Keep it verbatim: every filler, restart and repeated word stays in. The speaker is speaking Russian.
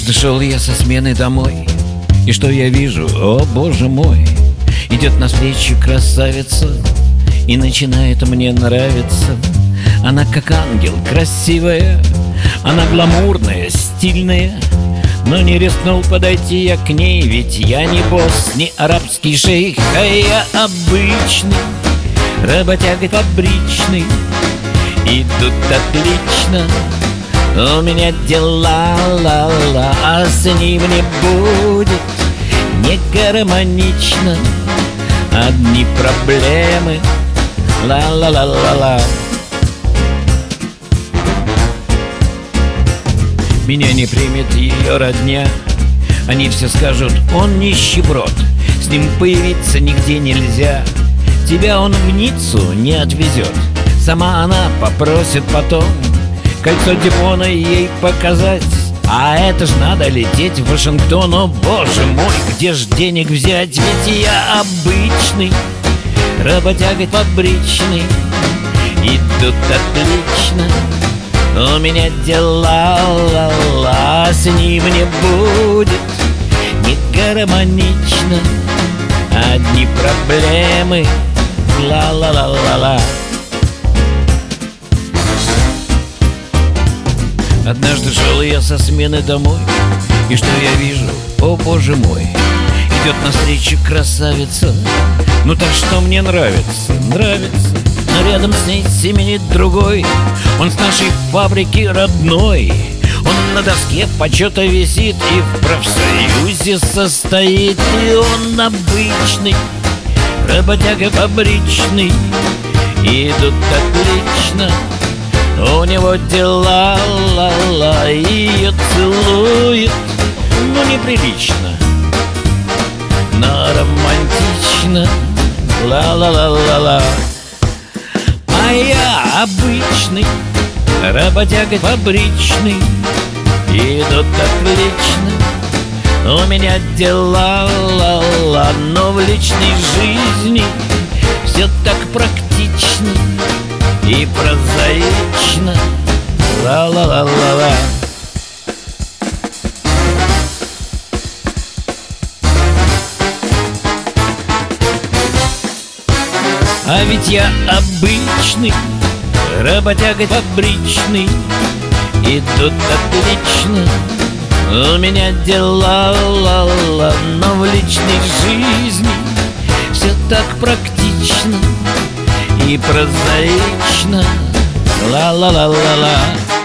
Однажды шел я со смены домой, и что я вижу, о боже мой, идет навстречу красавица и начинает мне нравиться. Она как ангел, красивая, она гламурная, стильная. Но не рискнул подойти я к ней, ведь я не босс, не арабский шейх, а я обычный работяга фабричный. И тут отлично у меня дела, ла-ла, а с ним не будет не гармонично. Одни проблемы, ла-ла-ла-ла-ла. Меня не примет ее родня, они все скажут, он нищеброд, с ним появиться нигде нельзя, тебя он в Ниццу не отвезет. Сама она попросит потом кольцо Дипона ей показать, а это ж надо лететь в Вашингтон. О боже мой, где ж денег взять, ведь я обычный работяга фабричный. И тут отлично у меня дела, ла-ла, с ним не будет не гармонично. Одни проблемы, ла-ла-ла-ла-ла. Однажды шел я со смены домой, и что я вижу, о боже мой, идет навстречу красавица. Ну так что мне нравится, нравится, но рядом с ней семенит другой. Он с нашей фабрики родной, он на доске почета висит и в профсоюзе состоит. И он обычный работяга фабричный, и тут отлично у него дела, ла-ла, ее целует, ну неприлично, но романтично, ла-ла-ла-ла-ла. А я обычный работяга фабричный, и тут отлично у меня дела, ла-ла, но в личной жизни все так практично и прозаично, ла-ла-ла-ла-ла. А ведь я обычный работяга фабричный, и тут отлично у меня дела, ла-ла, но в личной жизни все так практично и прозаично, ла-ла-ла-ла-ла.